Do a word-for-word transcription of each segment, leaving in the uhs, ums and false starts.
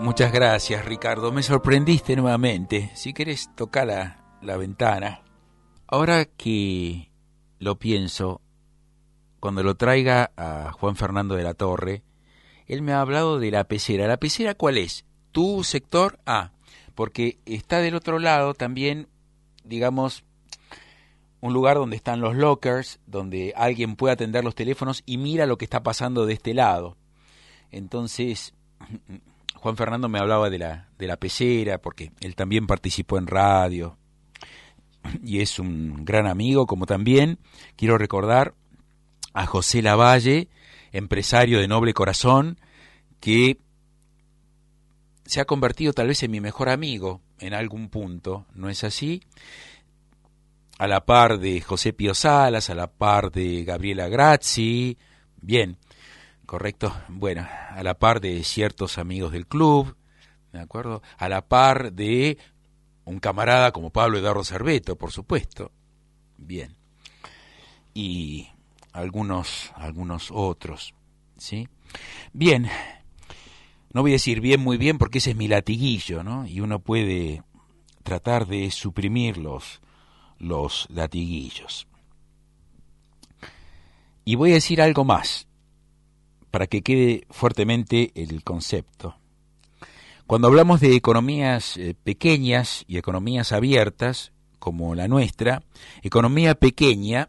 Muchas gracias, Ricardo. Me sorprendiste nuevamente. Si querés, toca la, la ventana. Ahora que lo pienso, cuando lo traiga a Juan Fernando de la Torre, él me ha hablado de la pecera. ¿La pecera cuál es? ¿Tu sector? Ah, porque está del otro lado también, digamos, un lugar donde están los lockers, donde alguien puede atender los teléfonos y mira lo que está pasando de este lado. Entonces, Juan Fernando me hablaba de la, de la pecera, porque él también participó en radio y es un gran amigo, como también quiero recordar a José Lavalle, empresario de noble corazón, que se ha convertido tal vez en mi mejor amigo en algún punto, ¿no es así? A la par de José Pío Salas, a la par de Gabriela Grazzi, bien, correcto, bueno, a la par de ciertos amigos del club, ¿de acuerdo? A la par de un camarada como Pablo Eduardo Cerveto, por supuesto, bien, y algunos, algunos otros, ¿sí? Bien, no voy a decir bien, muy bien, porque ese es mi latiguillo, ¿no? Y uno puede tratar de suprimir los, los latiguillos. Y voy a decir algo más, para que quede fuertemente el concepto. Cuando hablamos de economías eh, pequeñas y economías abiertas, como la nuestra, economía pequeña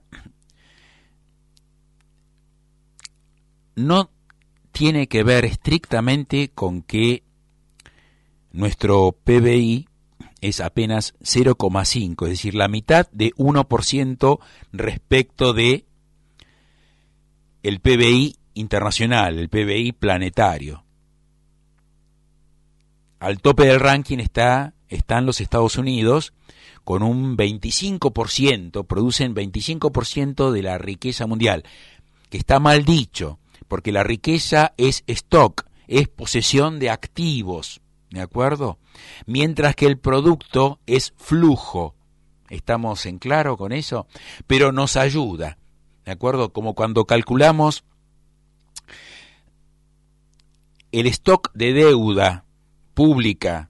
no tiene que ver estrictamente con que nuestro P B I es apenas cero coma cinco, es decir, la mitad de uno por ciento respecto de el P B I internacional, el P B I planetario. Al tope del ranking está, están los Estados Unidos, con un veinticinco por ciento, producen veinticinco por ciento de la riqueza mundial, que está mal dicho, porque la riqueza es stock, es posesión de activos, ¿de acuerdo? Mientras que el producto es flujo. ¿Estamos en claro con eso? Pero nos ayuda, ¿de acuerdo? Como cuando calculamos el stock de deuda pública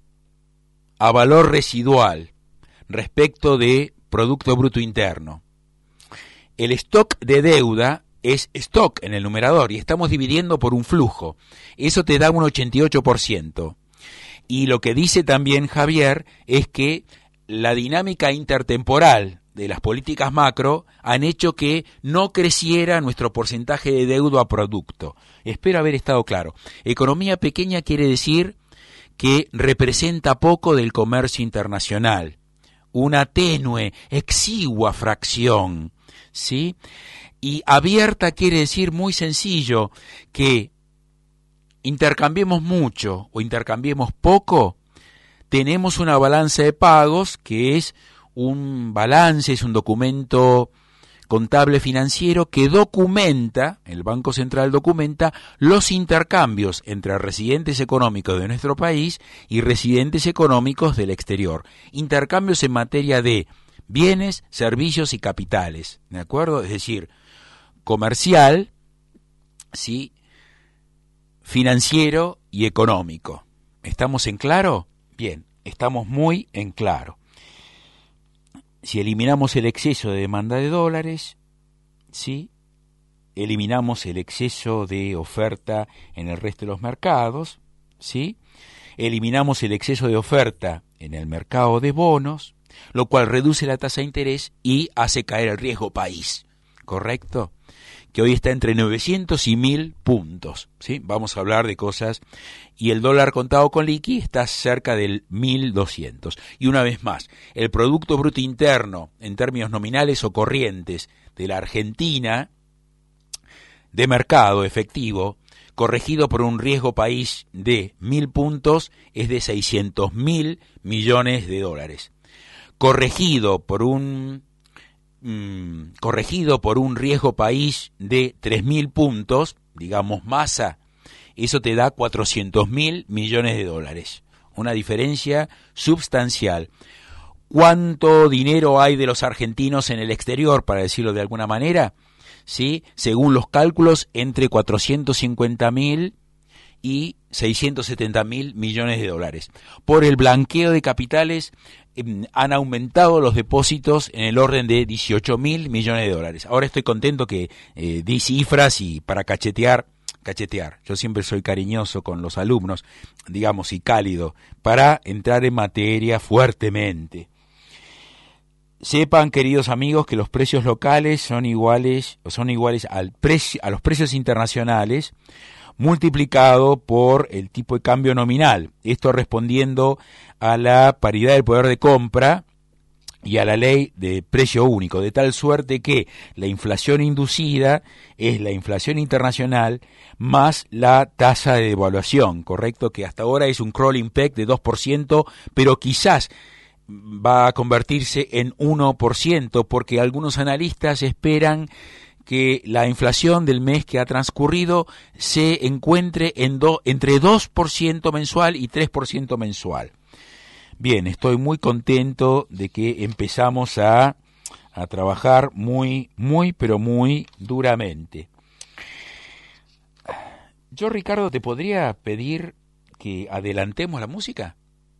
a valor residual respecto de Producto Bruto Interno. El stock de deuda es stock en el numerador y estamos dividiendo por un flujo. Eso te da un ochenta y ocho por ciento. Y lo que dice también Javier es que la dinámica intertemporal de las políticas macro han hecho que no creciera nuestro porcentaje de deuda a producto. Espero haber estado claro. Economía pequeña quiere decir que representa poco del comercio internacional, una tenue, exigua fracción, ¿sí? Y abierta quiere decir muy sencillo, que intercambiemos mucho o intercambiemos poco, tenemos una balanza de pagos que es un balance, es un documento contable financiero que documenta, el Banco Central documenta, los intercambios entre residentes económicos de nuestro país y residentes económicos del exterior. Intercambios en materia de bienes, servicios y capitales, ¿de acuerdo? Es decir, comercial, ¿sí? Financiero y económico. ¿Estamos en claro? Bien, estamos muy en claro. Si eliminamos el exceso de demanda de dólares, ¿sí? Eliminamos el exceso de oferta en el resto de los mercados, ¿sí? Eliminamos el exceso de oferta en el mercado de bonos, lo cual reduce la tasa de interés y hace caer el riesgo país, ¿correcto? Que hoy está entre novecientos y mil puntos, ¿sí? Vamos a hablar de cosas, y el dólar contado con liqui está cerca del mil doscientos. Y una vez más, el Producto Bruto Interno, en términos nominales o corrientes, de la Argentina, de mercado efectivo, corregido por un riesgo país de mil puntos, es de seiscientos mil millones de dólares. Corregido por un Mm, corregido por un riesgo país de tres mil puntos, digamos masa, eso te da cuatrocientos mil millones de dólares. Una diferencia sustancial. ¿Cuánto dinero hay de los argentinos en el exterior, para decirlo de alguna manera? ¿Sí? Según los cálculos, entre cuatrocientos cincuenta mil y seiscientos setenta mil millones de dólares. Por el blanqueo de capitales eh, han aumentado los depósitos en el orden de dieciocho mil millones de dólares. Ahora estoy contento que eh, di cifras y para cachetear, cachetear, yo siempre soy cariñoso con los alumnos, digamos, y cálido, para entrar en materia fuertemente. Sepan, queridos amigos, que los precios locales son iguales, son iguales al precio, a los precios internacionales, multiplicado por el tipo de cambio nominal. Esto respondiendo a la paridad del poder de compra y a la ley de precio único, de tal suerte que la inflación inducida es la inflación internacional más la tasa de devaluación, ¿correcto? Que hasta ahora es un crawling peg de dos por ciento, pero quizás va a convertirse en uno por ciento, porque algunos analistas esperan que la inflación del mes que ha transcurrido se encuentre en do, entre dos por ciento mensual y tres por ciento mensual. Bien, estoy muy contento de que empezamos a, a trabajar muy, muy, pero muy duramente. Yo, Ricardo, ¿te podría pedir que adelantemos la música?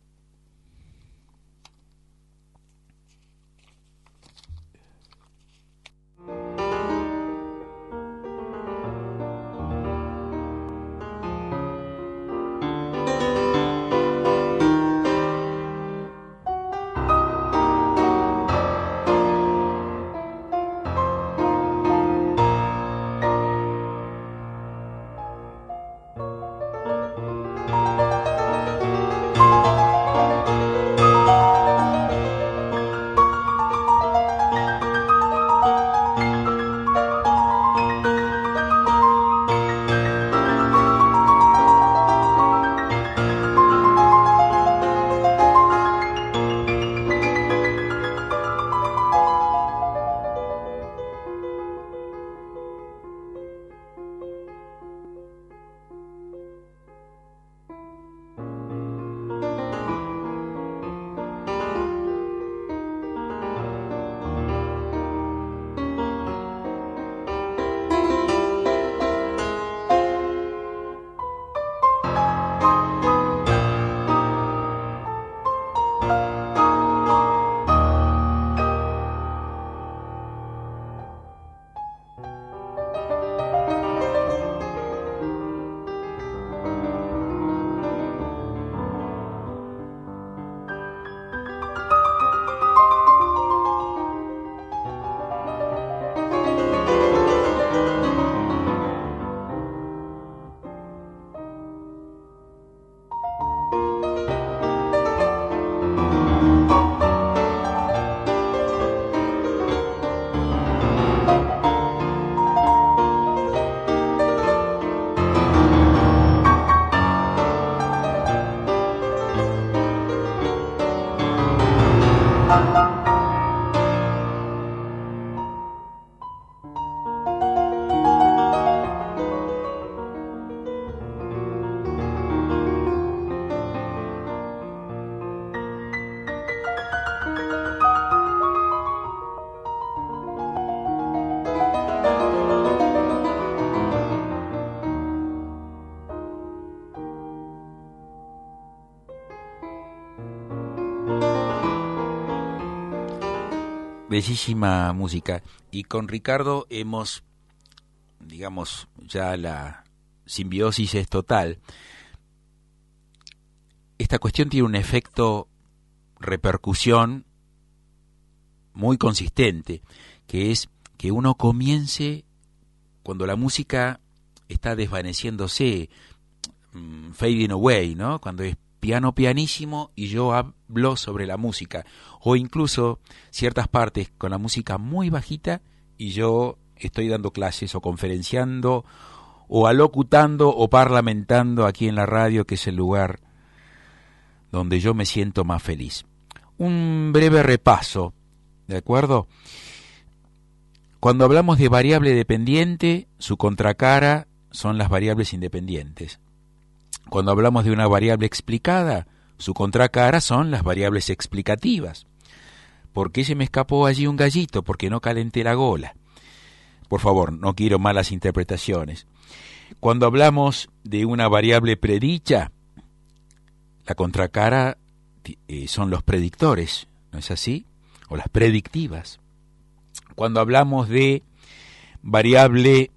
Bellísima música. Y con Ricardo hemos, digamos, ya la simbiosis es total. Esta cuestión tiene un efecto repercusión muy consistente, que es que uno comience cuando la música está desvaneciéndose, fading away, ¿no? Cuando es piano pianísimo y yo hablo sobre la música, o incluso ciertas partes con la música muy bajita y yo estoy dando clases o conferenciando o alocutando o parlamentando aquí en la radio, que es el lugar donde yo me siento más feliz. Un breve repaso, ¿de acuerdo? Cuando hablamos de variable dependiente, su contracara son las variables independientes. Cuando hablamos de una variable explicada, su contracara son las variables explicativas. ¿Por qué se me escapó allí un gallito? Porque no calenté la gola. Por favor, no quiero malas interpretaciones. Cuando hablamos de una variable predicha, la contracara eh, son los predictores, ¿no es así? O las predictivas. Cuando hablamos de variable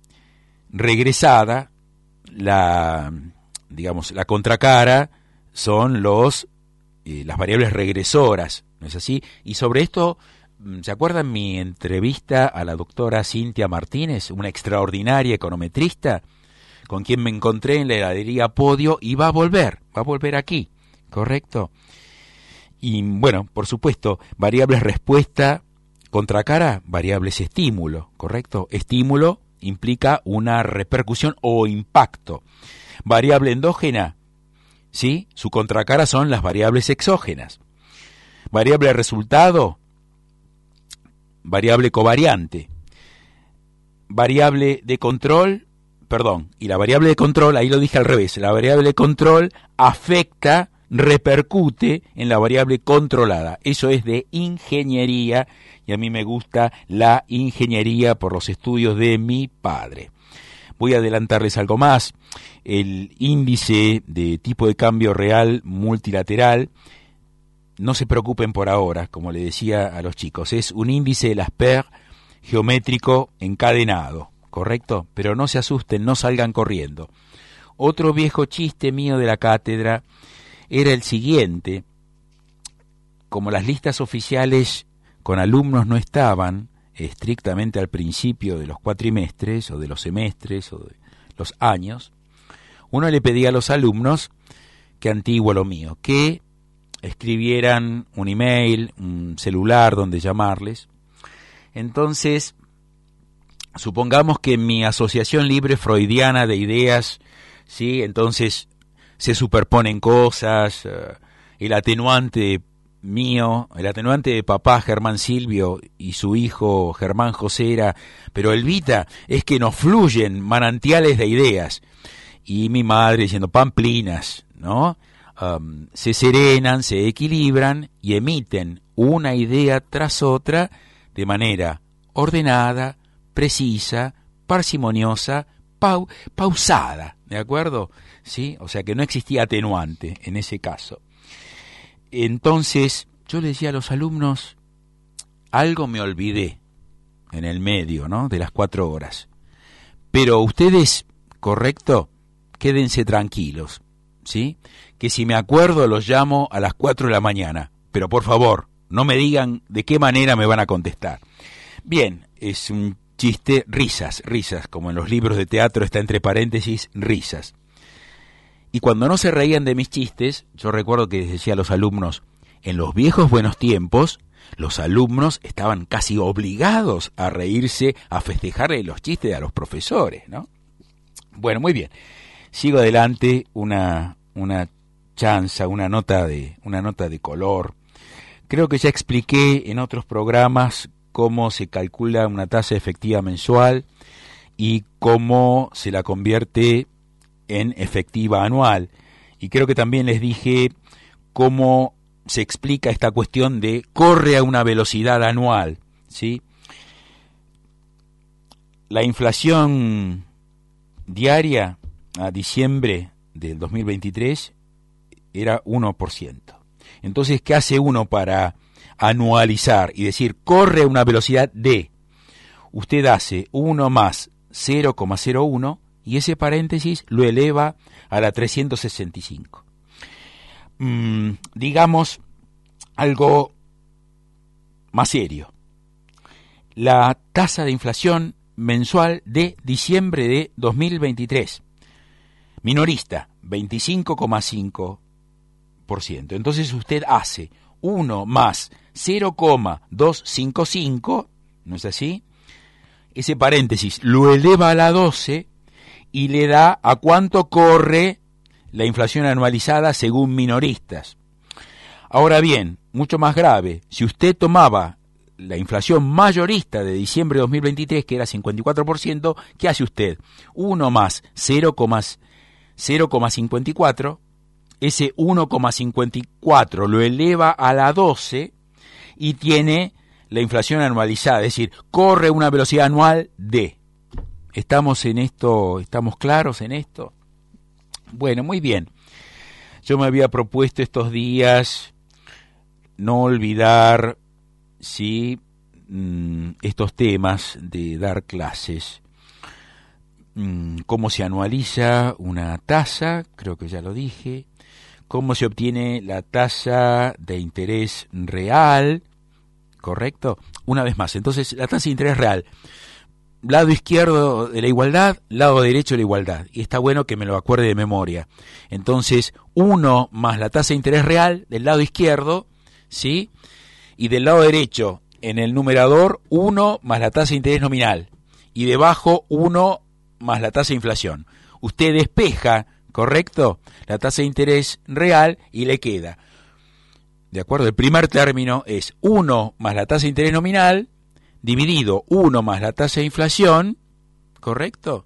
regresada, la, digamos, la contracara son los, eh, las variables regresoras, ¿no es así? Y sobre esto, ¿se acuerdan mi entrevista a la doctora Cintia Martínez, una extraordinaria econometrista, con quien me encontré en la heladería Podio, y va a volver, va a volver aquí, ¿correcto? Y bueno, por supuesto, variables respuesta, contracara, variables estímulo, ¿correcto? Estímulo implica una repercusión o impacto. Variable endógena, ¿sí? Su contracara son las variables exógenas. Variable resultado, variable covariante. Variable de control, perdón, y la variable de control, ahí lo dije al revés, la variable de control afecta, repercute en la variable controlada. Eso es de ingeniería, y a mí me gusta la ingeniería por los estudios de mi padre. Voy a adelantarles algo más. El índice de tipo de cambio real multilateral, no se preocupen por ahora, como le decía a los chicos, es un índice de las P E R geométrico encadenado, ¿correcto? Pero no se asusten, no salgan corriendo. Otro viejo chiste mío de la cátedra era el siguiente: como las listas oficiales con alumnos no estaban estrictamente al principio de los cuatrimestres o de los semestres o de los años, uno le pedía a los alumnos, que antiguo lo mío, que escribieran un email, un celular donde llamarles. Entonces, supongamos que en mi asociación libre freudiana de ideas, ¿sí? Entonces se superponen cosas, uh, el atenuante mío, el atenuante de papá Germán Silvio y su hijo Germán José era, pero Elvita, es que nos fluyen manantiales de ideas. Y mi madre diciendo pamplinas, ¿no? Um, se serenan, se equilibran y emiten una idea tras otra de manera ordenada, precisa, parsimoniosa, pau- pausada, ¿de acuerdo? ¿Sí? O sea que no existía atenuante en ese caso. Entonces, yo le decía a los alumnos, algo me olvidé en el medio, ¿no?, de las cuatro horas. Pero ustedes, correcto, quédense tranquilos, ¿sí? Que si me acuerdo los llamo a las cuatro de la mañana. Pero por favor, no me digan de qué manera me van a contestar. Bien, es un chiste, risas, risas, como en los libros de teatro está entre paréntesis, risas. Y cuando no se reían de mis chistes, yo recuerdo que les decía a los alumnos, en los viejos buenos tiempos, los alumnos estaban casi obligados a reírse, a festejarle los chistes a los profesores, ¿no? Bueno, muy bien. Sigo adelante, una, una chanza, una nota de, una nota de color. Creo que ya expliqué en otros programas cómo se calcula una tasa efectiva mensual y cómo se la convierte en efectiva anual. Y creo que también les dije cómo se explica esta cuestión de corre a una velocidad anual, ¿sí? La inflación diaria a diciembre del dos mil veintitrés era uno por ciento. Entonces, ¿qué hace uno para anualizar y decir corre a una velocidad de? Usted hace uno más cero coma cero uno y ese paréntesis lo eleva a la trescientos sesenta y cinco. Mm, digamos algo más serio. La tasa de inflación mensual de diciembre de dos mil veintitrés. Minorista, veinticinco coma cinco por ciento. Entonces usted hace uno más cero coma doscientos cincuenta y cinco, ¿no es así? Ese paréntesis lo eleva a la doce y le da a cuánto corre la inflación anualizada según minoristas. Ahora bien, mucho más grave, si usted tomaba la inflación mayorista de diciembre de dos mil veintitrés, que era cincuenta y cuatro por ciento, ¿qué hace usted? uno más cero coma cincuenta y cuatro, ese uno coma cincuenta y cuatro lo eleva a la doce y tiene la inflación anualizada, es decir, corre una velocidad anual de. ¿Estamos en esto, estamos claros en esto? Bueno, muy bien. Yo me había propuesto estos días no olvidar, sí, estos temas de dar clases. Cómo se anualiza una tasa, creo que ya lo dije. Cómo se obtiene la tasa de interés real, ¿correcto? Una vez más, entonces, la tasa de interés real. Lado izquierdo de la igualdad, lado derecho de la igualdad. Y está bueno que me lo acuerde de memoria. Entonces, uno más la tasa de interés real del lado izquierdo, ¿sí? Y del lado derecho, en el numerador, uno más la tasa de interés nominal. Y debajo, uno más la tasa de inflación. Usted despeja, ¿correcto?, la tasa de interés real y le queda, ¿de acuerdo? El primer término es uno más la tasa de interés nominal, dividido uno más la tasa de inflación, ¿correcto?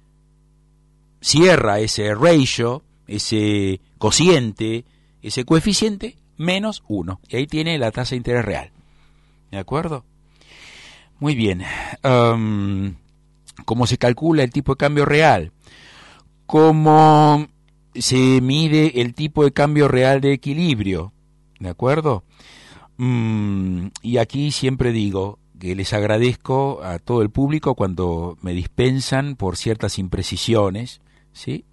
Cierra ese ratio, ese cociente, ese coeficiente, menos uno. Y ahí tiene la tasa de interés real. ¿De acuerdo? Muy bien. Um, ¿Cómo se calcula el tipo de cambio real? ¿Cómo se mide el tipo de cambio real de equilibrio? ¿De acuerdo? Um, y aquí siempre digo que les agradezco a todo el público cuando me dispensan por ciertas imprecisiones, ¿sí?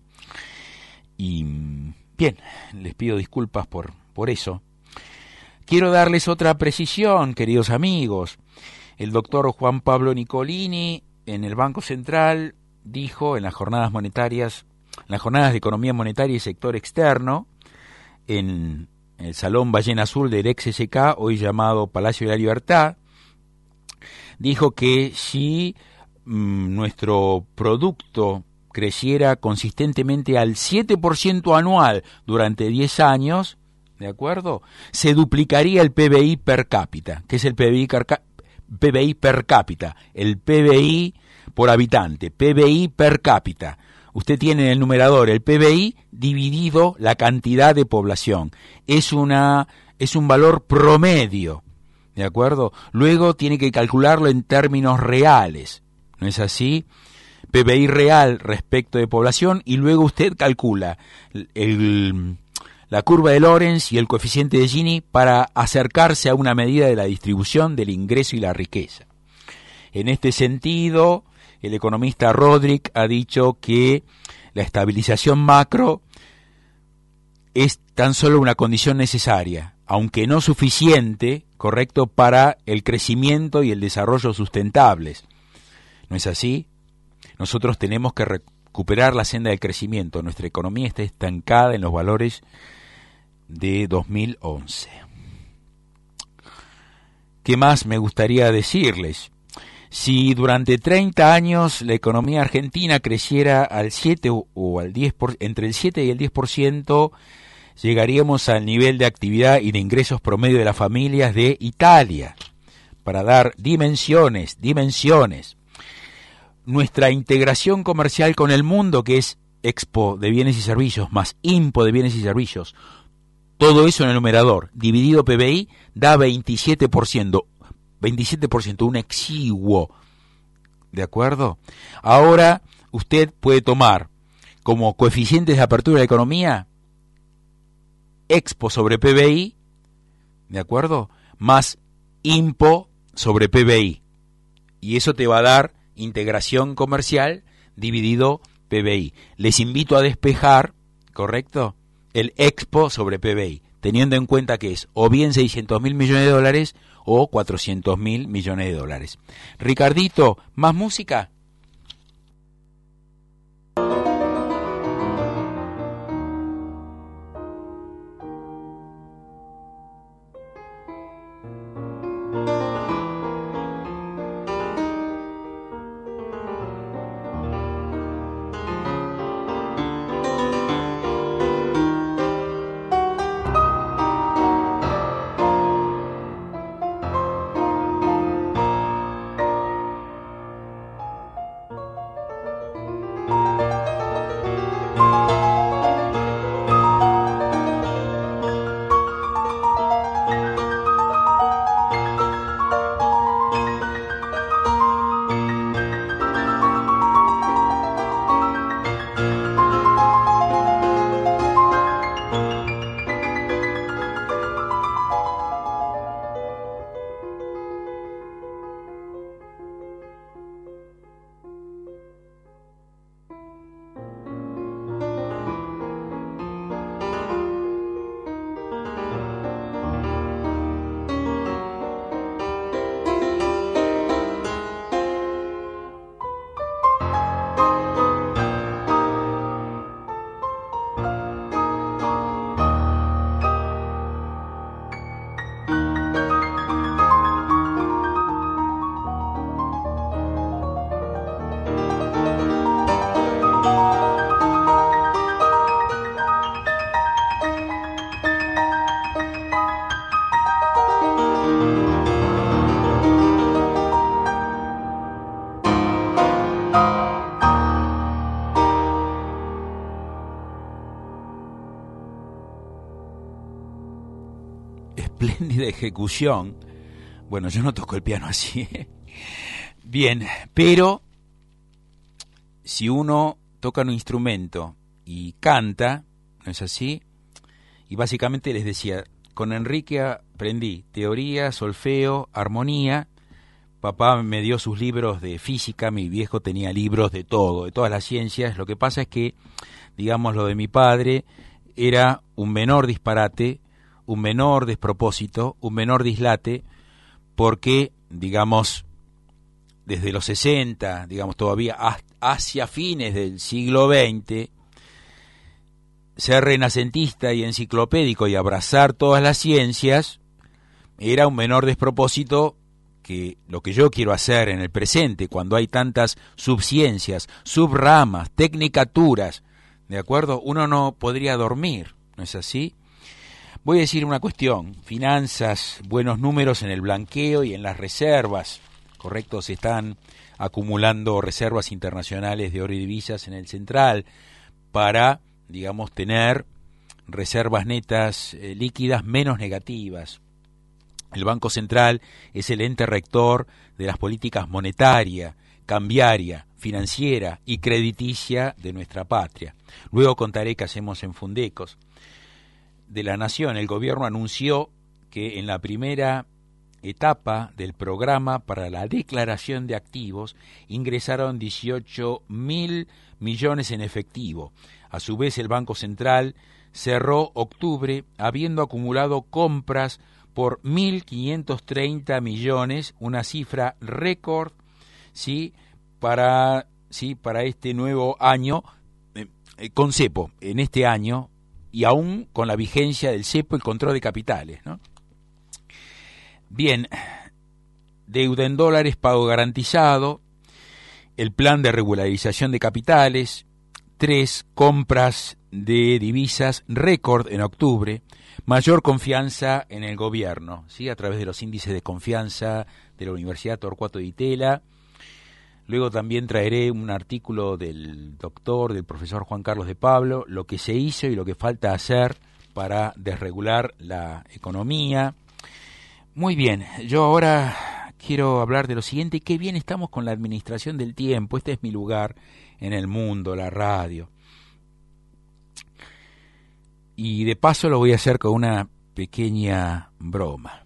Y bien, les pido disculpas por, por eso. Quiero darles otra precisión, queridos amigos. El doctor Juan Pablo Nicolini en el Banco Central dijo en las jornadas monetarias, en las jornadas de economía monetaria y sector externo, en el Salón Ballena Azul del ex S K, hoy llamado Palacio de la Libertad, dijo que si mmm, nuestro producto creciera consistentemente al siete por ciento anual durante diez años, ¿de acuerdo?, se duplicaría el P B I per cápita. ¿Qué es el P B I, P B I per cápita? El P B I por habitante, P B I per cápita. Usted tiene en el numerador el P B I dividido la cantidad de población. Es una es un valor promedio, ¿de acuerdo? Luego tiene que calcularlo en términos reales, ¿no es así? P B I real respecto de población, y luego usted calcula el, la curva de Lorenz y el coeficiente de Gini para acercarse a una medida de la distribución del ingreso y la riqueza. En este sentido, el economista Rodrik ha dicho que la estabilización macro es tan solo una condición necesaria, aunque no suficiente, correcto, para el crecimiento y el desarrollo sustentables. ¿No es así? Nosotros tenemos que recuperar la senda del crecimiento. Nuestra economía está estancada en los valores de dos mil once. ¿Qué más me gustaría decirles? Si durante treinta años la economía argentina creciera al siete o al diez por, entre el siete y el diez por ciento, llegaríamos al nivel de actividad y de ingresos promedio de las familias de Italia. Para dar dimensiones, dimensiones. Nuestra integración comercial con el mundo, que es Expo de bienes y servicios más Impo de bienes y servicios, todo eso en el numerador, dividido P B I, da veintisiete por ciento. veintisiete por ciento, un exiguo. ¿De acuerdo? Ahora usted puede tomar como coeficientes de apertura de la economía Expo sobre P B I, ¿de acuerdo?, más Impo sobre P B I. Y eso te va a dar integración comercial dividido P B I. Les invito a despejar, ¿correcto?, el Expo sobre P B I, teniendo en cuenta que es o bien seiscientos mil millones de dólares o cuatrocientos mil millones de dólares. Ricardito, ¿más música? espléndida ejecución. Bueno, yo no toco el piano así. Bien, pero si uno toca un instrumento y canta, ¿no es así? Y básicamente les decía, con Enrique aprendí teoría, solfeo, armonía. Papá me dio sus libros de física, mi viejo tenía libros de todo, de todas las ciencias. Lo que pasa es que, digamos, lo de mi padre era un menor disparate, un menor despropósito, un menor dislate, porque, digamos, desde los sesenta, digamos, todavía hacia fines del siglo veinte, ser renacentista y enciclopédico y abrazar todas las ciencias era un menor despropósito que lo que yo quiero hacer en el presente, cuando hay tantas subciencias, subramas, tecnicaturas, ¿de acuerdo? Uno no podría dormir, ¿no es así? Voy a decir una cuestión, finanzas, buenos números en el blanqueo y en las reservas, ¿correcto? Se están acumulando reservas internacionales de oro y divisas en el central para, digamos, tener reservas netas eh, líquidas menos negativas. El Banco Central es el ente rector de las políticas monetaria, cambiaria, financiera y crediticia de nuestra patria. Luego contaré qué hacemos en Fundecos. De la Nación, el gobierno anunció que en la primera etapa del programa para la declaración de activos ingresaron dieciocho mil millones en efectivo. A su vez, el Banco Central cerró octubre habiendo acumulado compras por mil quinientos treinta millones, una cifra récord, ¿sí? para, ¿sí? para este nuevo año, eh, con cepo, en este año, y aún con la vigencia del cepo, el control de capitales, ¿no? Bien, deuda en dólares, pago garantizado, el plan de regularización de capitales, tres, compras de divisas récord en octubre, mayor confianza en el gobierno, ¿sí? A través de los índices de confianza de la Universidad Torcuato Di Tella. Luego también traeré un artículo del doctor, del profesor Juan Carlos de Pablo, lo que se hizo y lo que falta hacer para desregular la economía. Muy bien, yo ahora quiero hablar de lo siguiente, qué bien estamos con la administración del tiempo, este es mi lugar en el mundo, la radio. Y de paso lo voy a hacer con una pequeña broma.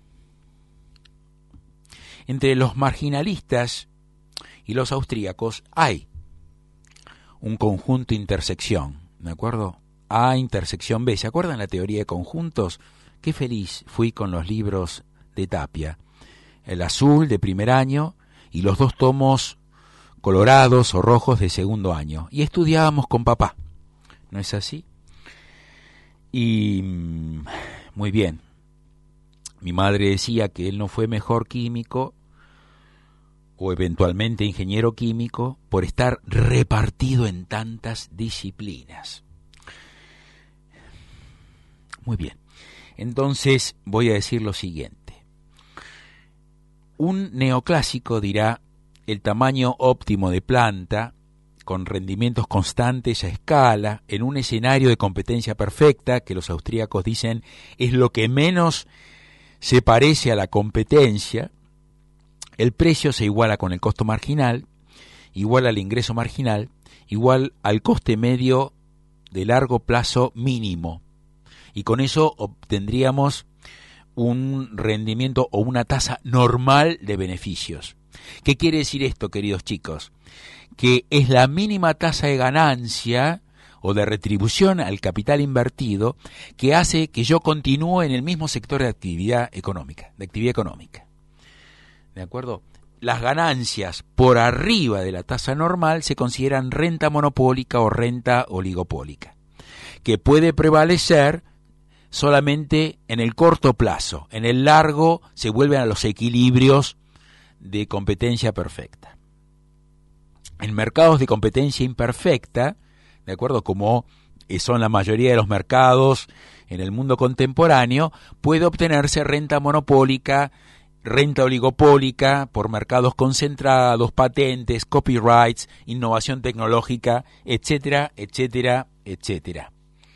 Entre los marginalistas y los austríacos hay un conjunto intersección, ¿de acuerdo? A intersección B. ¿Se acuerdan la teoría de conjuntos? Qué feliz fui con los libros de Tapia. El azul de primer año y los dos tomos colorados o rojos de segundo año. Y estudiábamos con papá. ¿No es así? Y muy bien. Mi madre decía que él no fue mejor químico o eventualmente ingeniero químico por estar repartido en tantas disciplinas. Muy bien. Entonces voy a decir lo siguiente. Un neoclásico dirá el tamaño óptimo de planta con rendimientos constantes a escala en un escenario de competencia perfecta, que los austríacos dicen es lo que menos se parece a la competencia. El precio se iguala con el costo marginal, igual al ingreso marginal, igual al coste medio de largo plazo mínimo. Y con eso obtendríamos un rendimiento o una tasa normal de beneficios. ¿Qué quiere decir esto, queridos chicos? Que es la mínima tasa de ganancia o de retribución al capital invertido que hace que yo continúe en el mismo sector de actividad económica, de actividad económica. ¿De acuerdo? Las ganancias por arriba de la tasa normal se consideran renta monopólica o renta oligopólica, que puede prevalecer solamente en el corto plazo. En el largo se vuelven a los equilibrios de competencia perfecta. En mercados de competencia imperfecta, de acuerdo, como son la mayoría de los mercados en el mundo contemporáneo, puede obtenerse renta monopólica, renta oligopólica por mercados concentrados, patentes, copyrights, innovación tecnológica, etcétera, etcétera, etcétera.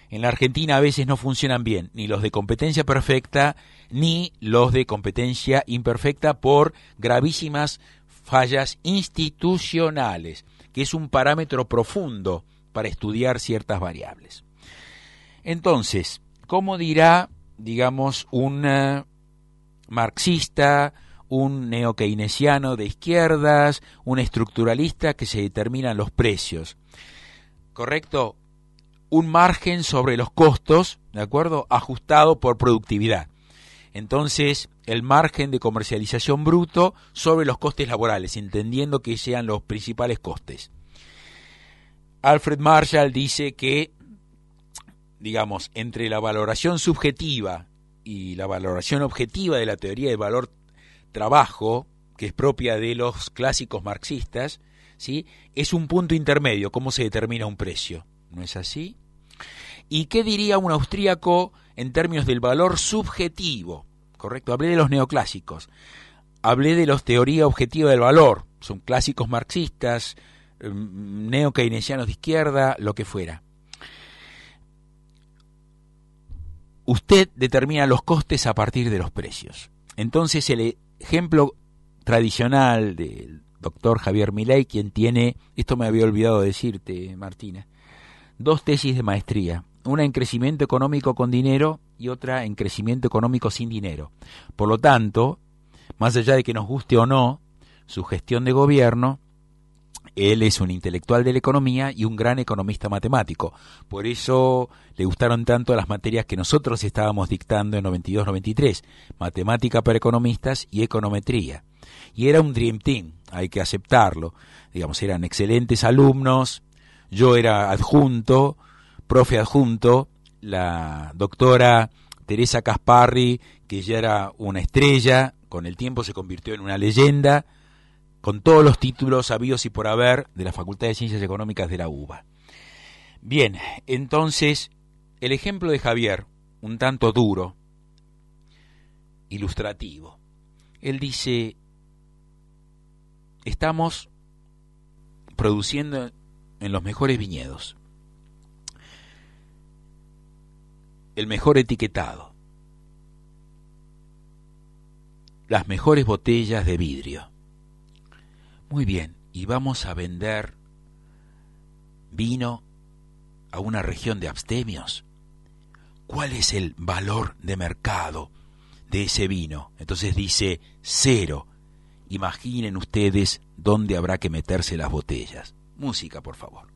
En la Argentina a veces no funcionan bien ni los de competencia perfecta ni los de competencia imperfecta por gravísimas fallas institucionales, que es un parámetro profundo para estudiar ciertas variables. Entonces, ¿cómo dirá, digamos, un uh, marxista, un neokeynesiano de izquierdas, un estructuralista que se determinan los precios? ¿Correcto? Un margen sobre los costos, ¿de acuerdo?, ajustado por productividad. Entonces, el margen de comercialización bruto sobre los costes laborales, entendiendo que sean los principales costes. Alfred Marshall dice que, digamos, entre la valoración subjetiva y la valoración objetiva de la teoría del valor trabajo, que es propia de los clásicos marxistas, ¿sí?, es un punto intermedio, cómo se determina un precio. ¿No es así? ¿Y qué diría un austríaco en términos del valor subjetivo? Correcto, hablé de los neoclásicos, hablé de los teoría objetiva del valor, son clásicos marxistas, neokeynesianos de izquierda, lo que fuera. Usted determina los costes a partir de los precios. Entonces el ejemplo tradicional del doctor Javier Milei, quien tiene, esto me había olvidado decirte, Martina, dos tesis de maestría, una en crecimiento económico con dinero y otra en crecimiento económico sin dinero. Por lo tanto, más allá de que nos guste o no su gestión de gobierno, él es un intelectual de la economía y un gran economista matemático. Por eso le gustaron tanto las materias que nosotros estábamos dictando en noventa y dos noventa y tres, matemática para economistas y econometría. Y era un dream team, hay que aceptarlo. Digamos, eran excelentes alumnos. Yo era adjunto, profe adjunto, la doctora Teresa Casparri, que ya era una estrella, con el tiempo se convirtió en una leyenda, con todos los títulos habidos y por haber de la Facultad de Ciencias Económicas de la U B A. Bien, entonces, el ejemplo de Javier, un tanto duro, ilustrativo. Él dice, estamos produciendo en los mejores viñedos, el mejor etiquetado, las mejores botellas de vidrio. Muy bien, y vamos a vender vino a una región de abstemios. ¿Cuál es el valor de mercado de ese vino? Entonces dice cero. Imaginen ustedes dónde habrá que meterse las botellas. Música, por favor.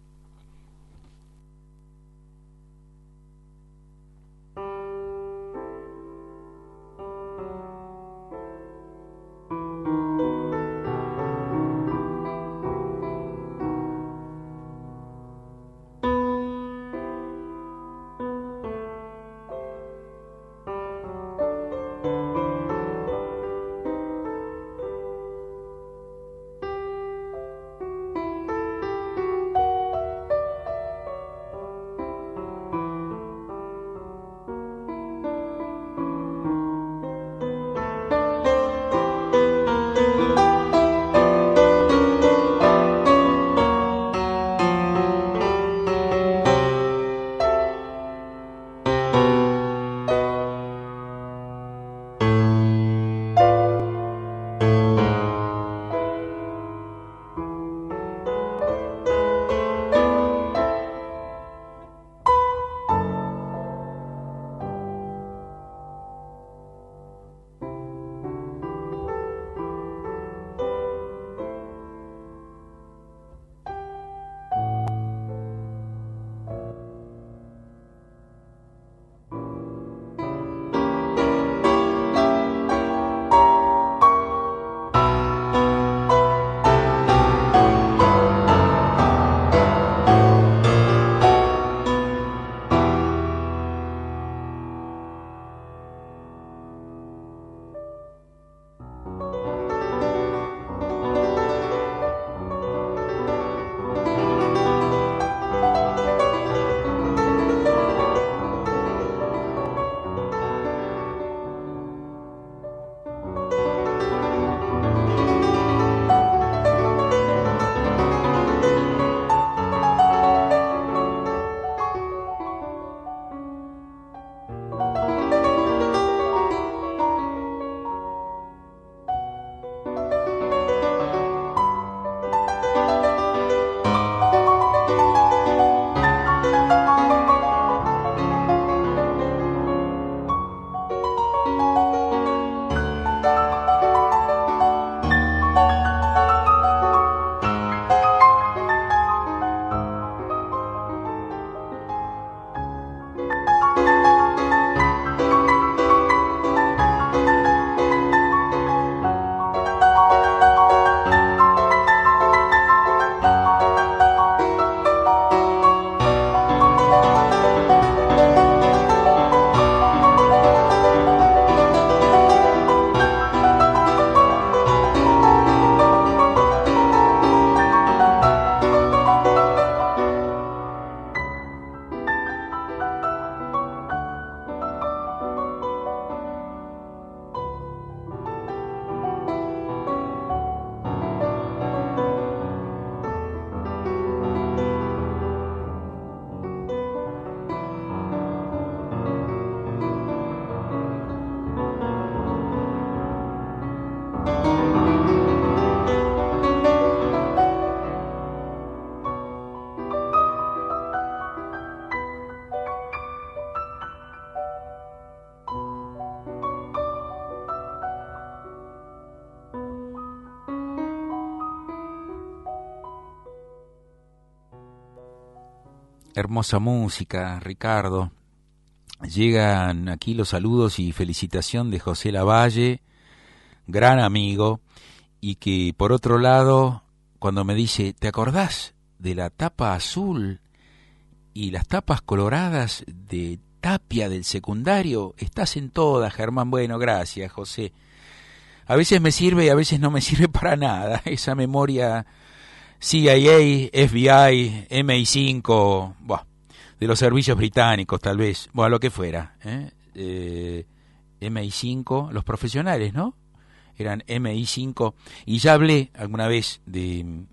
hermosa música, Ricardo. Llegan aquí los saludos y felicitación de José Lavalle, gran amigo, y que por otro lado, cuando me dice, ¿te acordás de la tapa azul y las tapas coloradas de Tapia del secundario? Estás en todas, Germán. Bueno, gracias, José. A veces me sirve y a veces no me sirve para nada esa memoria C I A, F B I, M I cinco, buah, de los servicios británicos tal vez, bueno, lo que fuera, ¿eh? Eh, M I cinco, los profesionales, ¿no? Eran M I cinco, y ya hablé alguna vez de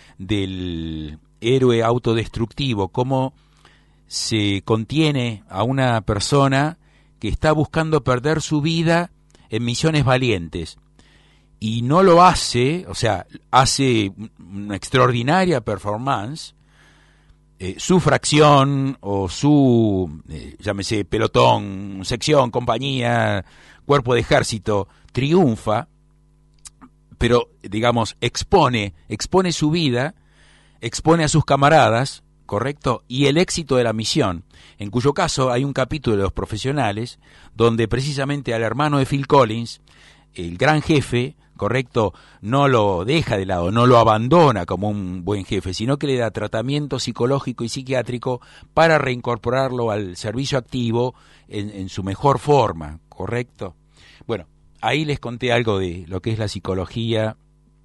del héroe autodestructivo, cómo se contiene a una persona que está buscando perder su vida en misiones valientes. Y no lo hace, o sea, hace una extraordinaria performance, eh, su fracción o su, eh, llámese pelotón, sección, compañía, cuerpo de ejército, triunfa, pero, digamos, expone, expone su vida, expone a sus camaradas, ¿correcto? Y el éxito de la misión, en cuyo caso hay un capítulo de Los Profesionales, donde precisamente al hermano de Phil Collins, el gran jefe, correcto, no lo deja de lado, no lo abandona como un buen jefe, sino que le da tratamiento psicológico y psiquiátrico para reincorporarlo al servicio activo en, en su mejor forma, correcto. Bueno, ahí les conté algo de lo que es la psicología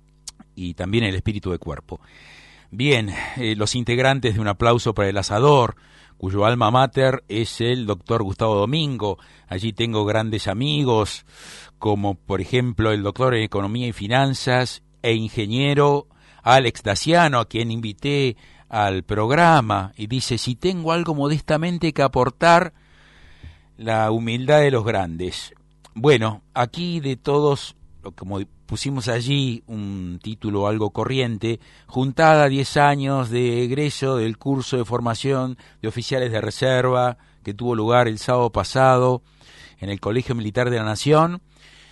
y también el espíritu de cuerpo. Bien, eh, los integrantes de Un Aplauso para el Asador, cuyo alma mater es el doctor Gustavo Domingo. Allí tengo grandes amigos, como por ejemplo el doctor en Economía y Finanzas e ingeniero Alex Daciano, a quien invité al programa, y dice, si tengo algo modestamente que aportar, la humildad de los grandes. Bueno, aquí de todos, como pusimos allí un título algo corriente, juntada diez años de egreso del curso de formación de oficiales de reserva que tuvo lugar el sábado pasado en el Colegio Militar de la Nación,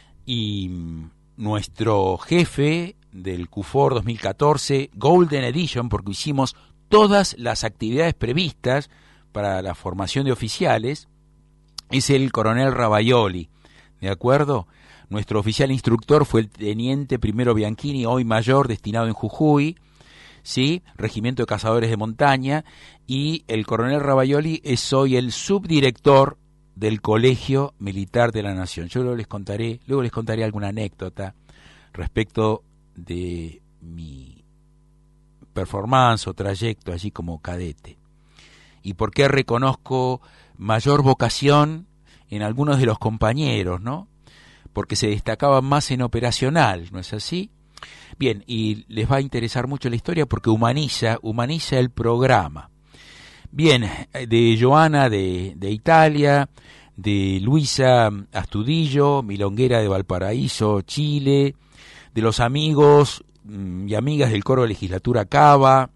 y nuestro jefe del Q F O R dos mil catorce, Golden Edition, porque hicimos todas las actividades previstas para la formación de oficiales, es el coronel Ravaioli, ¿de acuerdo? Nuestro oficial instructor fue el teniente primero Bianchini, hoy mayor, destinado en Jujuy, ¿sí? Regimiento de Cazadores de Montaña, y el coronel Ravaioli es hoy el subdirector del Colegio Militar de la Nación. Yo luego les contaré, luego les contaré alguna anécdota respecto de mi performance o trayecto allí como cadete. Y por qué reconozco mayor vocación en algunos de los compañeros, ¿no? Porque se destacaban más en operacional, ¿no es así? Bien, y les va a interesar mucho la historia porque humaniza, humaniza el programa. Bien, de Joana de, de Italia, de Luisa Astudillo, milonguera de Valparaíso, Chile, de los amigos y amigas del Coro de Legislatura Cava,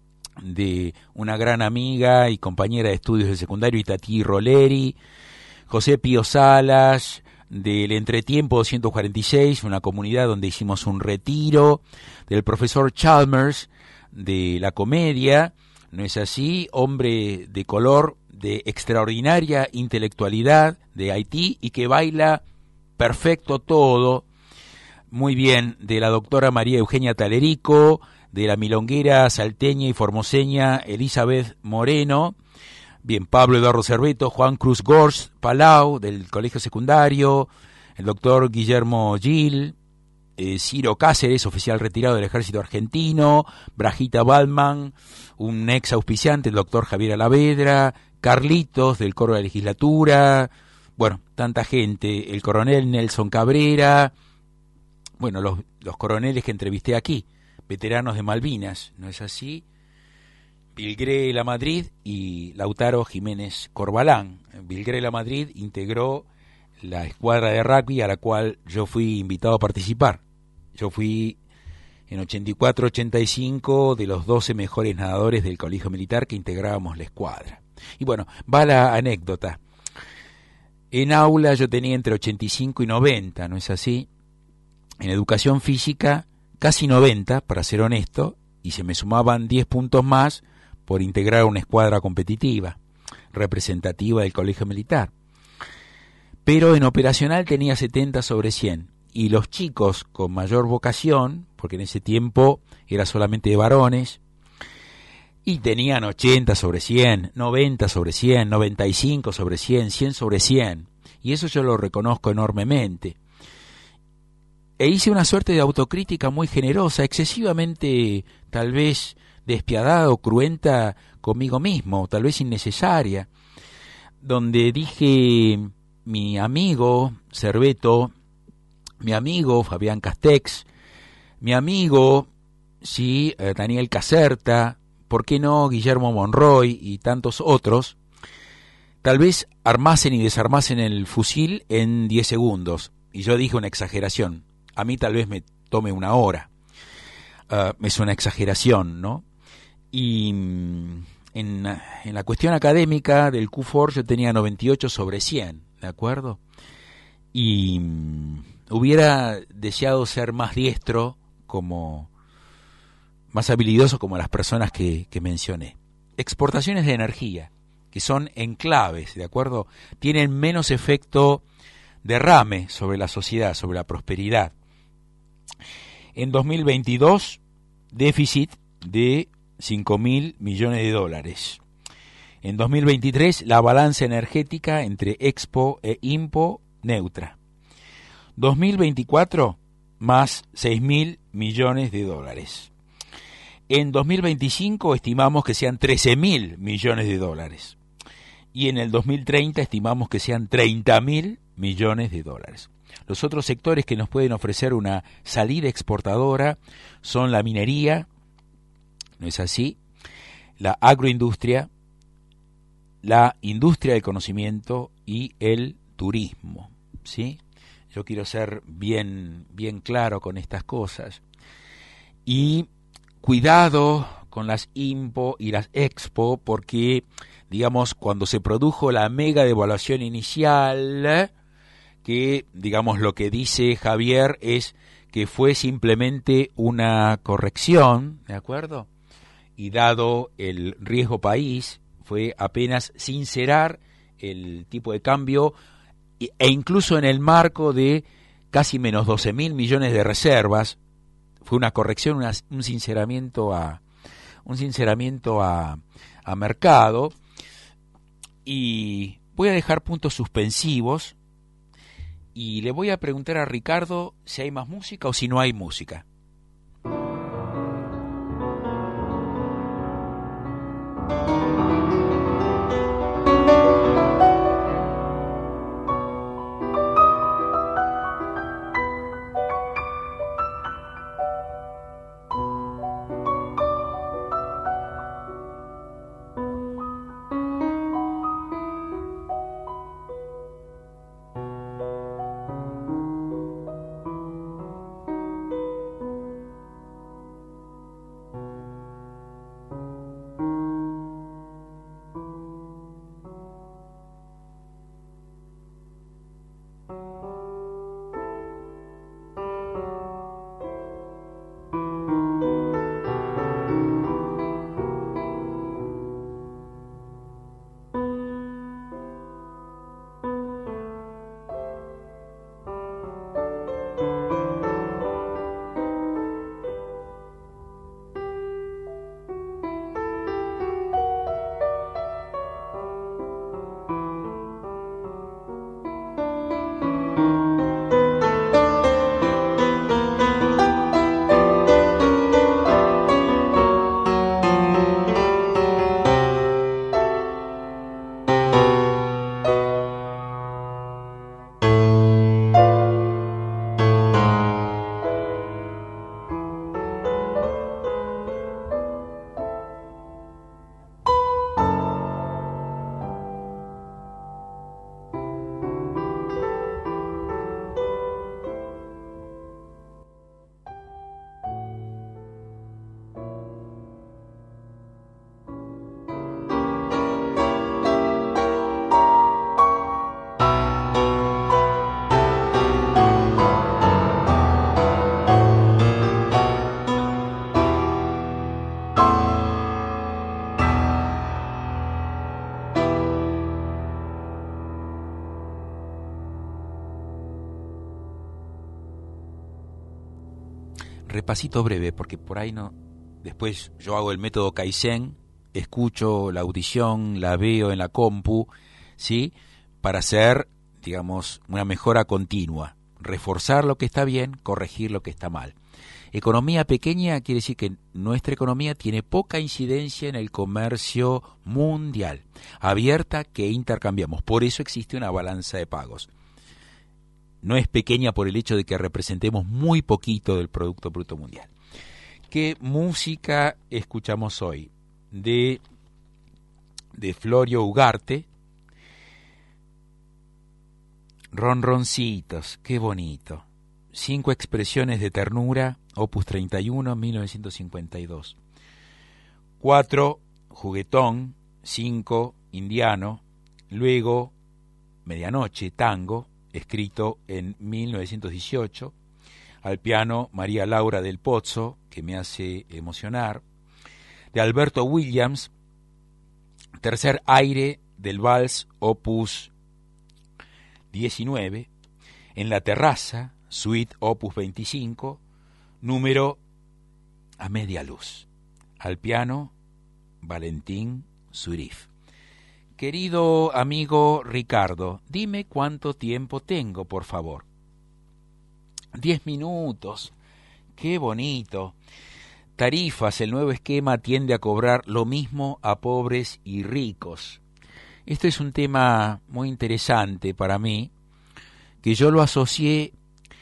de una gran amiga y compañera de estudios de secundario, Itatí Roleri, José Pío Salas, del Entretiempo doscientos cuarenta y seis, una comunidad donde hicimos un retiro, del profesor Chalmers, de la comedia, ¿no es así? Hombre de color, de extraordinaria intelectualidad, de Haití, y que baila perfecto todo, muy bien, de la doctora María Eugenia Talerico, de la milonguera salteña y formoseña Elizabeth Moreno, bien, Pablo Eduardo Cerveto, Juan Cruz Gors Palau, del colegio secundario, el doctor Guillermo Gil, eh, Ciro Cáceres, oficial retirado del ejército argentino, Brajita Balman, un ex auspiciante, el doctor Javier Alavedra, Carlitos, del Coro de la Legislatura, bueno, tanta gente, el coronel Nelson Cabrera, bueno, los, los coroneles que entrevisté aquí, veteranos de Malvinas, ¿no es así? Vilgré La Madrid y Lautaro Jiménez Corbalán. Vilgré La Madrid integró la escuadra de rugby a la cual yo fui invitado a participar. Yo fui en ochenta y cuatro ochenta y cinco de los doce mejores nadadores del colegio militar que integrábamos la escuadra. Y bueno, va la anécdota. En aula yo tenía entre ochenta y cinco y noventa, ¿no es así? En educación física casi noventa, para ser honesto, y se me sumaban diez puntos más por integrar una escuadra competitiva, representativa del colegio militar. Pero en operacional tenía setenta sobre cien. Y los chicos con mayor vocación, porque en ese tiempo era solamente de varones, y tenían ochenta sobre cien, noventa sobre cien, noventa y cinco sobre cien, cien sobre cien. Y eso yo lo reconozco enormemente. E hice una suerte de autocrítica muy generosa, excesivamente tal vez despiadada o cruenta conmigo mismo, tal vez innecesaria, donde dije: mi amigo Cerveto, mi amigo Fabián Castex, mi amigo, sí, eh, Daniel Caserta, ¿por qué no Guillermo Monroy y tantos otros? Tal vez armasen y desarmasen el fusil en diez segundos. Y yo dije una exageración. A mí tal vez me tome una hora. Uh, es una exageración, ¿no? Y en, en la cuestión académica del Q cuatro yo tenía noventa y ocho sobre cien, ¿de acuerdo? Y um, hubiera deseado ser más diestro, como más habilidoso como las personas que, que mencioné. Exportaciones de energía, que son enclaves, ¿de acuerdo? Tienen menos efecto derrame sobre la sociedad, sobre la prosperidad. En dos mil veintidós, déficit de cinco mil millones de dólares. En dos mil veintitrés, la balanza energética entre Expo e Impo neutra. dos mil veinticuatro, más seis mil millones de dólares. En dos mil veinticinco estimamos que sean trece mil millones de dólares. Y en el dos mil treinta estimamos que sean treinta mil millones de dólares. Los otros sectores que nos pueden ofrecer una salida exportadora son la minería, ¿no es así?, la agroindustria, la industria del conocimiento y el turismo, ¿sí? Yo quiero ser bien, bien claro con estas cosas. Y cuidado con las Impo y las Expo, porque, digamos, cuando se produjo la mega devaluación inicial, que, digamos, lo que dice Javier es que fue simplemente una corrección, ¿de acuerdo? Y dado el riesgo país, fue apenas sincerar el tipo de cambio, e incluso en el marco de casi menos doce mil millones de reservas, fue una corrección, una, un sinceramiento a un sinceramiento a, a mercado. Y voy a dejar puntos suspensivos y le voy a preguntar a Ricardo si hay más música o si no hay música. repasito breve, porque por ahí no... Después yo hago el método Kaizen, escucho la audición, la veo en la compu, ¿sí? Para hacer, digamos, una mejora continua. Reforzar lo que está bien, corregir lo que está mal. Economía pequeña quiere decir que nuestra economía tiene poca incidencia en el comercio mundial, abierta que intercambiamos. Por eso existe una balanza de pagos. No es pequeña por el hecho de que representemos muy poquito del Producto Bruto Mundial. ¿Qué música escuchamos hoy? De, de Florio Ugarte. Ronroncitos, qué bonito. Cinco expresiones de ternura, opus treinta y uno, mil novecientos cincuenta y dos. Cuatro, juguetón. Cinco, indiano. Luego, medianoche, tango, escrito en mil novecientos dieciocho. Al piano, María Laura del Pozzo, que me hace emocionar. De Alberto Williams, tercer aire del vals, opus diecinueve. En la terraza, suite opus veinticinco, número A media luz. Al piano, Valentín Zurif. Querido amigo Ricardo, dime cuánto tiempo tengo, por favor. Diez minutos. Qué bonito. Tarifas, el nuevo esquema tiende a cobrar lo mismo a pobres y ricos. Este es un tema muy interesante para mí, que yo lo asocié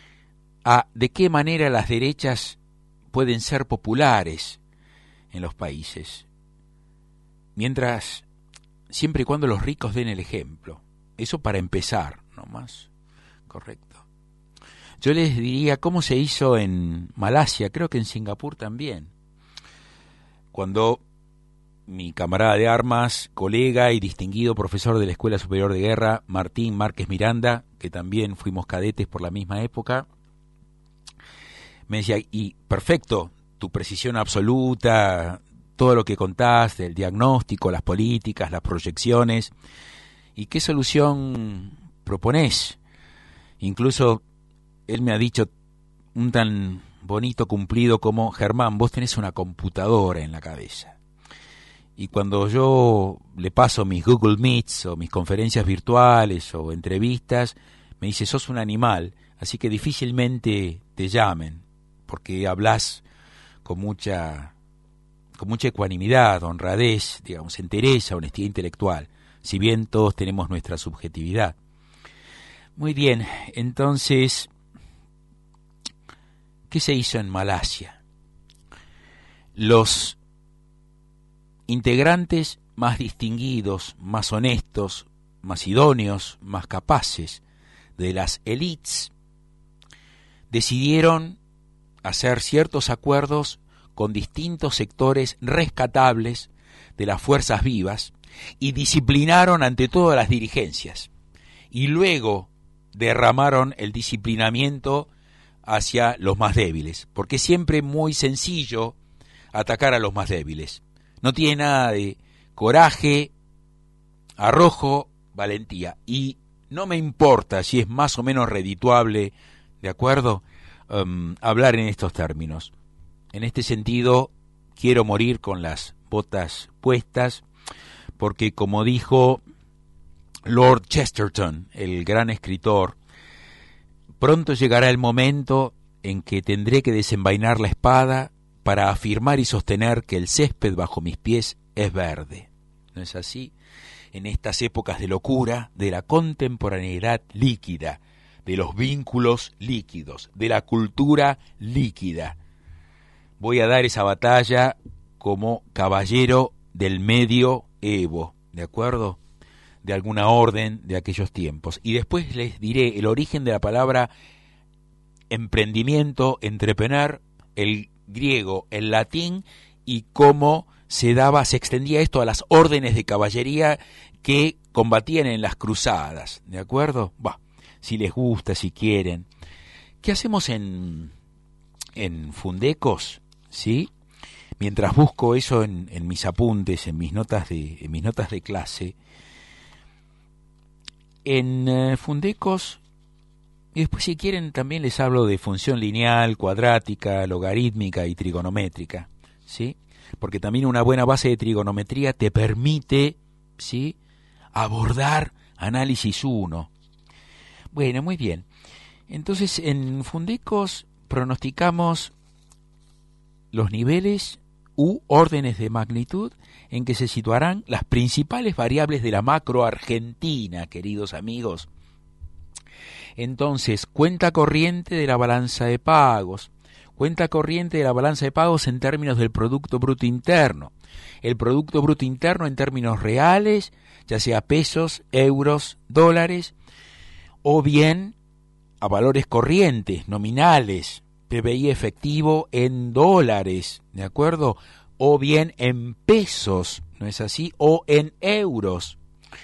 a de qué manera las derechas pueden ser populares en los países, mientras, siempre y cuando los ricos den el ejemplo. Eso para empezar, ¿no más? Correcto. Yo les diría cómo se hizo en Malasia, creo que en Singapur también, cuando mi camarada de armas, colega y distinguido profesor de la Escuela Superior de Guerra, Martín Márquez Miranda, que también fuimos cadetes por la misma época, me decía, y perfecto, tu precisión absoluta, todo lo que contás del diagnóstico, las políticas, las proyecciones, ¿y qué solución proponés? Incluso él me ha dicho un tan bonito cumplido como, Germán, vos tenés una computadora en la cabeza. Y cuando yo le paso mis Google Meets o mis conferencias virtuales o entrevistas, me dice, sos un animal, así que difícilmente te llamen, porque hablas con mucha, con mucha ecuanimidad, honradez, digamos, entereza, honestidad intelectual, si bien todos tenemos nuestra subjetividad. Muy bien, entonces, ¿qué se hizo en Malasia? Los integrantes más distinguidos, más honestos, más idóneos, más capaces de las élites decidieron hacer ciertos acuerdos con distintos sectores rescatables de las fuerzas vivas y disciplinaron ante todo a las dirigencias. Y luego derramaron el disciplinamiento hacia los más débiles, porque es siempre muy sencillo atacar a los más débiles. No tiene nada de coraje, arrojo, valentía. Y no me importa si es más o menos redituable, ¿de acuerdo?, um, hablar en estos términos. En este sentido, quiero morir con las botas puestas, porque como dijo Lord Chesterton, el gran escritor, pronto llegará el momento en que tendré que desenvainar la espada para afirmar y sostener que el césped bajo mis pies es verde. ¿No es así? En estas épocas de locura, de la contemporaneidad líquida, de los vínculos líquidos, de la cultura líquida, voy a dar esa batalla como caballero del medioevo, ¿de acuerdo?, de alguna orden de aquellos tiempos. Y después les diré el origen de la palabra emprendimiento, entrepreneur, el griego, el latín, y cómo se daba, se extendía esto a las órdenes de caballería que combatían en las cruzadas, ¿de acuerdo? Bah, si les gusta, si quieren. ¿Qué hacemos en, en Fundecos? ¿Sí? Mientras busco eso en, en mis apuntes, en mis notas de, en mis notas de clase, en uh, Fundecos Y después, si quieren, también les hablo de función lineal, cuadrática, logarítmica y trigonométrica, ¿sí? Porque también una buena base de trigonometría te permite, ¿sí?, abordar análisis uno. Bueno, muy bien. Entonces, en Fundecos pronosticamos los niveles u órdenes de magnitud en que se situarán las principales variables de la macro argentina, queridos amigos. Entonces, cuenta corriente de la balanza de pagos, cuenta corriente de la balanza de pagos en términos del Producto Bruto Interno, el Producto Bruto Interno en términos reales, ya sea pesos, euros, dólares, o bien a valores corrientes, nominales, P B I efectivo en dólares, ¿de acuerdo? O bien en pesos, ¿no es así? O en euros.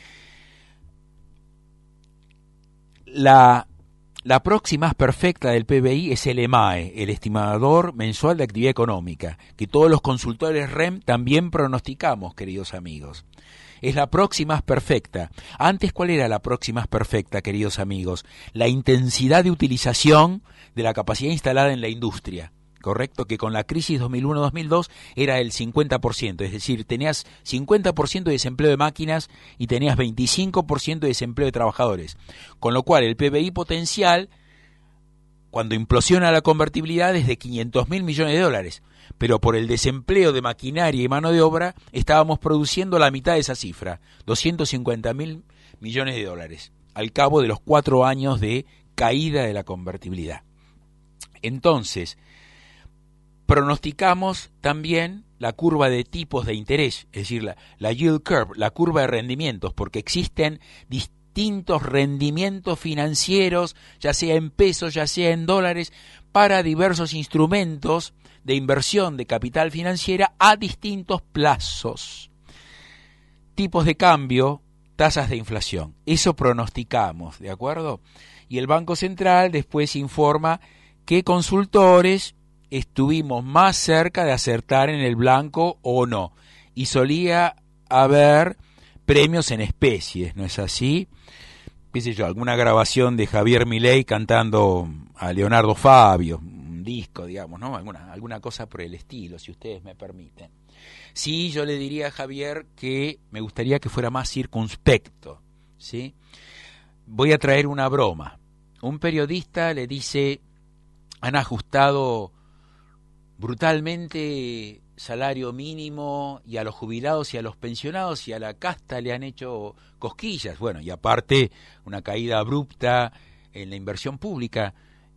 La, la proxy más perfecta del P B I es el EMAE, el estimador mensual de actividad económica, que todos los consultores R E M también pronosticamos, queridos amigos. Es la proxy más perfecta. Antes, ¿cuál era la proxy más perfecta, queridos amigos? La intensidad de utilización de la capacidad instalada en la industria, ¿correcto? Que con la crisis dos mil uno dos mil dos era el cincuenta por ciento, es decir, tenías cincuenta por ciento de desempleo de máquinas y tenías veinticinco por ciento de desempleo de trabajadores. Con lo cual, el P B I potencial, cuando implosiona la convertibilidad, es de quinientos mil millones de dólares. Pero por el desempleo de maquinaria y mano de obra estábamos produciendo la mitad de esa cifra, doscientos cincuenta mil millones de dólares, al cabo de los cuatro años de caída de la convertibilidad. Entonces, pronosticamos también la curva de tipos de interés, es decir, la, la yield curve, la curva de rendimientos, porque existen distintos rendimientos financieros, ya sea en pesos, ya sea en dólares, para diversos instrumentos de inversión de capital financiera a distintos plazos. Tipos de cambio, tasas de inflación. Eso pronosticamos, ¿de acuerdo? Y el Banco Central después informa qué consultores estuvimos más cerca de acertar en el blanco o no. Y solía haber premios en especies, ¿no es así? Qué sé yo, alguna grabación de Javier Milei cantando a Leonardo Fabio, disco, digamos, ¿no? Alguna, alguna cosa por el estilo, si ustedes me permiten. Sí, yo le diría a Javier que me gustaría que fuera más circunspecto, ¿sí? Voy a traer una broma. Un periodista le dice, han ajustado brutalmente salario mínimo y a los jubilados y a los pensionados y a la casta le han hecho cosquillas. Bueno, y aparte una caída abrupta en la inversión pública.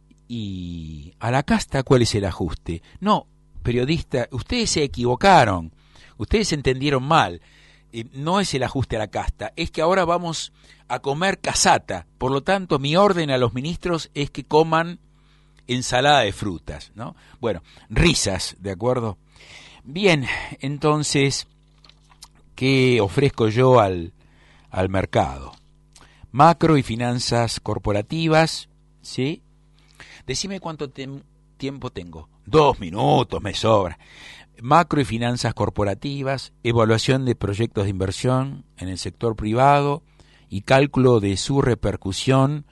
¿Y a la casta cuál es el ajuste? No, periodista, ustedes se equivocaron, ustedes entendieron mal. Eh, no es el ajuste a la casta, es que ahora vamos a comer casata. Por lo tanto, mi orden a los ministros es que coman ensalada de frutas, ¿no? Bueno, risas, ¿de acuerdo? Bien, entonces, ¿qué ofrezco yo al, al mercado? Macro y finanzas corporativas, ¿sí? Decime cuánto te, tiempo tengo. Dos minutos, me sobra. Macro y finanzas corporativas, evaluación de proyectos de inversión en el sector privado y cálculo de su repercusión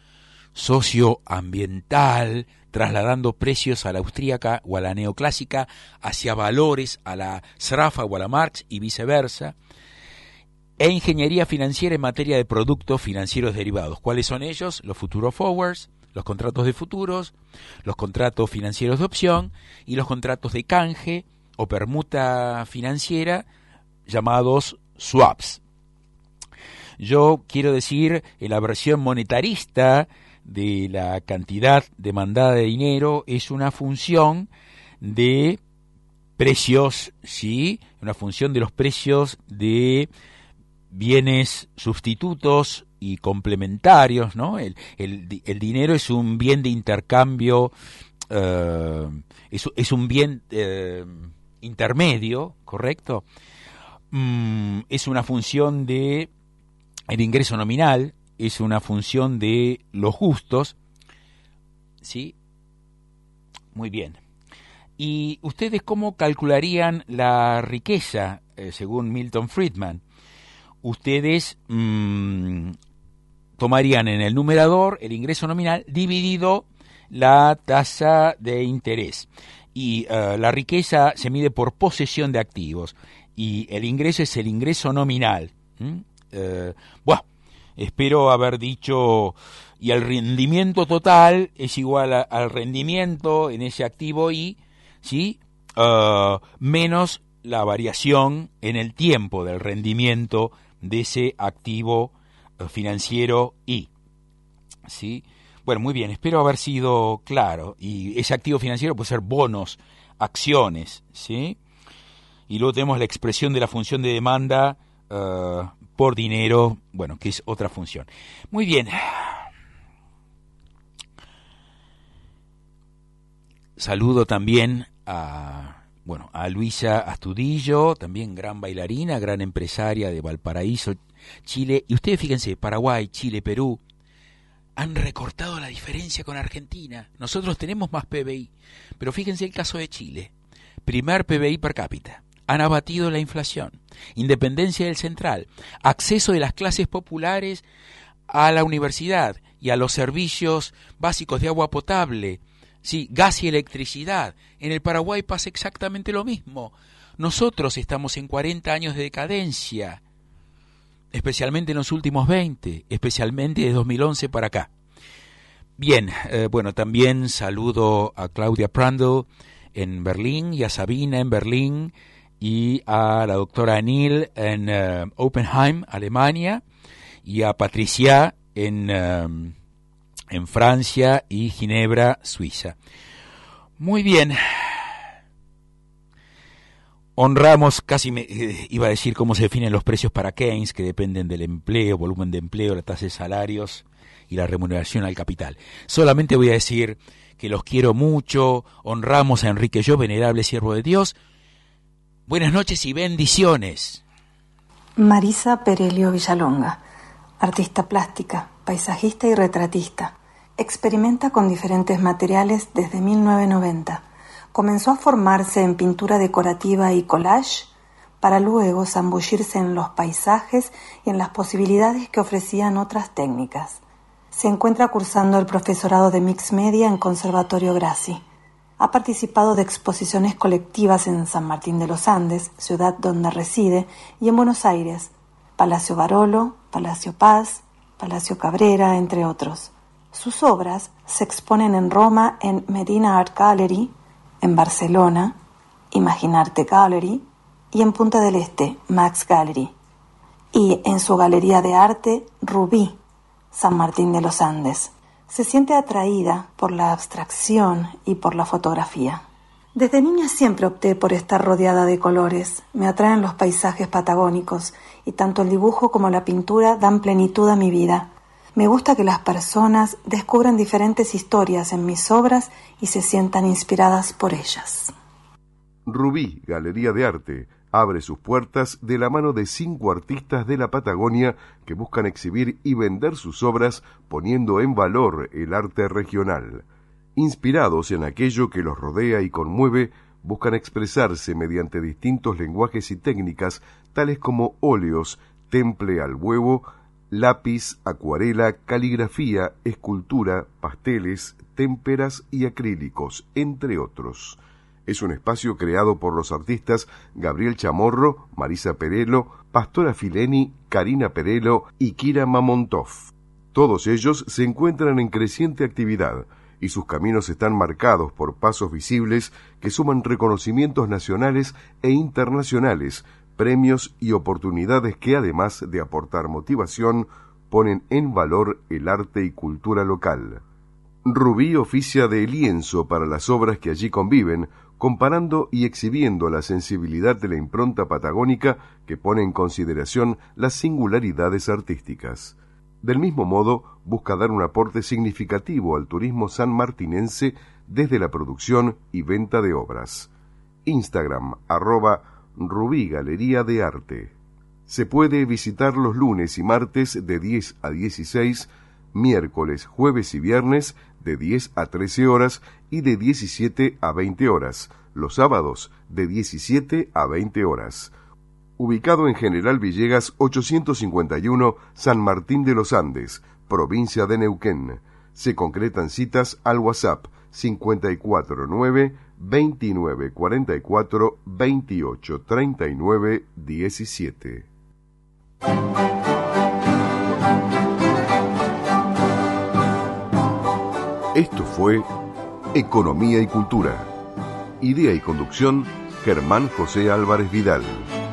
socioambiental, trasladando precios a la austríaca o a la neoclásica hacia valores a la Srafa o a la Marx y viceversa. E ingeniería financiera en materia de productos financieros derivados. ¿Cuáles son ellos? Los futuro forwards, los contratos de futuros, los contratos financieros de opción y los contratos de canje o permuta financiera llamados swaps. Yo quiero decir, en la versión monetarista de la cantidad demandada de dinero es una función de precios, ¿sí? Una función de los precios de bienes sustitutos y complementarios, ¿no? El, el, el dinero es un bien de intercambio, uh, es, es un bien uh, intermedio, ¿correcto? Mm, es una función de el ingreso nominal, es una función de los gustos, ¿sí? Muy bien. ¿Y ustedes cómo calcularían la riqueza, eh, según Milton Friedman? Ustedes mmm, tomarían en el numerador el ingreso nominal dividido la tasa de interés. Y uh, la riqueza se mide por posesión de activos y el ingreso es el ingreso nominal. ¿Mm? Uh, bueno, espero haber dicho, y el rendimiento total es igual a, al rendimiento en ese activo Y, ¿sí? Uh, menos la variación en el tiempo del rendimiento de ese activo uh, financiero Y, ¿sí? Bueno, muy bien, espero haber sido claro. Y ese activo financiero puede ser bonos, acciones, ¿sí? Y luego tenemos la expresión de la función de demanda uh, por dinero, bueno, que es otra función. Muy bien. Saludo también a, bueno, a Luisa Astudillo, también gran bailarina, gran empresaria de Valparaíso, Chile. Y ustedes fíjense, Paraguay, Chile, Perú, han recortado la diferencia con Argentina. Nosotros tenemos más P B I, pero fíjense el caso de Chile. Primer P B I per cápita. Han abatido la inflación. Independencia del central. Acceso de las clases populares a la universidad y a los servicios básicos de agua potable, sí, gas y electricidad. En el Paraguay pasa exactamente lo mismo. Nosotros estamos en cuarenta años de decadencia, especialmente en los últimos veinte, especialmente de dos mil once para acá. Bien, eh, bueno, también saludo a Claudia Prandl en Berlín y a Sabina en Berlín y a la doctora Anil en uh, Oppenheim, Alemania, y a Patricia en, uh, en Francia y Ginebra, Suiza. Muy bien. Honramos, casi me, eh, iba a decir cómo se definen los precios para Keynes, que dependen del empleo, volumen de empleo, la tasa de salarios y la remuneración al capital. Solamente voy a decir que los quiero mucho, honramos a Enrique Yo, venerable siervo de Dios. Buenas noches y bendiciones. Marisa Perelio Villalonga, artista plástica, paisajista y retratista. Experimenta con diferentes materiales desde mil novecientos noventa. Comenzó a formarse en pintura decorativa y collage para luego zambullirse en los paisajes y en las posibilidades que ofrecían otras técnicas. Se encuentra cursando el profesorado de Mix Media en Conservatorio Grassi. Ha participado de exposiciones colectivas en San Martín de los Andes, ciudad donde reside, y en Buenos Aires, Palacio Barolo, Palacio Paz, Palacio Cabrera, entre otros. Sus obras se exponen en Roma en Medina Art Gallery, en Barcelona, Imaginarte Gallery, y en Punta del Este, Max Gallery, y en su galería de arte, Rubí, San Martín de los Andes. Se siente atraída por la abstracción y por la fotografía. Desde niña siempre opté por estar rodeada de colores. Me atraen los paisajes patagónicos, y tanto el dibujo como la pintura dan plenitud a mi vida. Me gusta que las personas descubran diferentes historias en mis obras y se sientan inspiradas por ellas. Rubí, Galería de Arte, abre sus puertas de la mano de cinco artistas de la Patagonia que buscan exhibir y vender sus obras poniendo en valor el arte regional. Inspirados en aquello que los rodea y conmueve, buscan expresarse mediante distintos lenguajes y técnicas tales como óleos, temple al huevo, lápiz, acuarela, caligrafía, escultura, pasteles, témperas y acrílicos, entre otros. Es un espacio creado por los artistas Gabriel Chamorro, Marisa Perello, Pastora Fileni, Karina Perello y Kira Mamontov. Todos ellos se encuentran en creciente actividad y sus caminos están marcados por pasos visibles que suman reconocimientos nacionales e internacionales, premios y oportunidades que, además de aportar motivación, ponen en valor el arte y cultura local. Rubí oficia de lienzo para las obras que allí conviven, comparando y exhibiendo la sensibilidad de la impronta patagónica que pone en consideración las singularidades artísticas. Del mismo modo, busca dar un aporte significativo al turismo sanmartinense desde la producción y venta de obras. Instagram, arroba Rubí Galería de Arte. Se puede visitar los lunes y martes de diez a dieciséis, miércoles, jueves y viernes de diez a trece horas y de diecisiete a veinte horas, los sábados de diecisiete a veinte horas. Ubicado en General Villegas ochocientos cincuenta y uno, San Martín de los Andes, provincia de Neuquén. Se concretan citas al WhatsApp cincuenta y cuatro nueve, veintinueve cuarenta y cuatro, veintiocho treinta y nueve diecisiete. Esto fue Economía y Cultura. Idea y conducción, Germán José Álvarez Vidal.